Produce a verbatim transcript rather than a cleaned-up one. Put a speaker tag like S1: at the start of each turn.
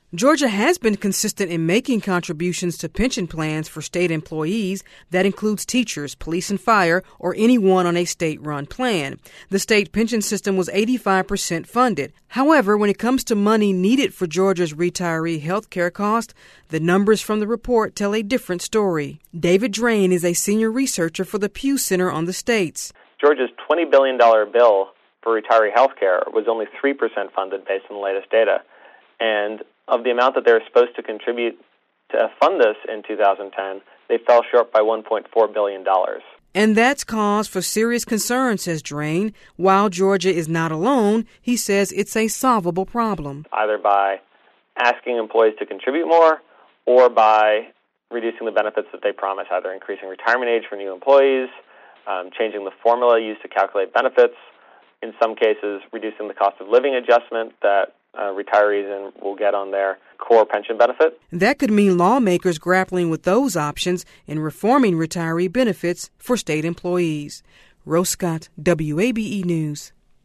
S1: Georgia has been consistent in making contributions to pension plans for state employees. That includes teachers, police and fire, or anyone on a state-run plan. The state pension system was eighty-five percent funded. However, when it comes to money needed for Georgia's retiree health care cost, the numbers from the report tell a different story. David Drain is a senior researcher for the Pew Center on the States.
S2: Georgia's twenty billion dollars bill for retiree health care was only three percent funded based on the latest data. And of the amount that they were supposed to contribute to fund this in two thousand ten, they fell short by one point four billion dollars.
S1: And that's cause for serious concern, says Drain. While Georgia is not alone, he says it's a solvable problem.
S2: Either by asking employees to contribute more or by reducing the benefits that they promise, either increasing retirement age for new employees, um, changing the formula used to calculate benefits, in some cases reducing the cost of living adjustment that Uh, retirees and will get on their core pension benefit.
S1: That could mean lawmakers grappling with those options in reforming retiree benefits for state employees. Rose Scott, W A B E News.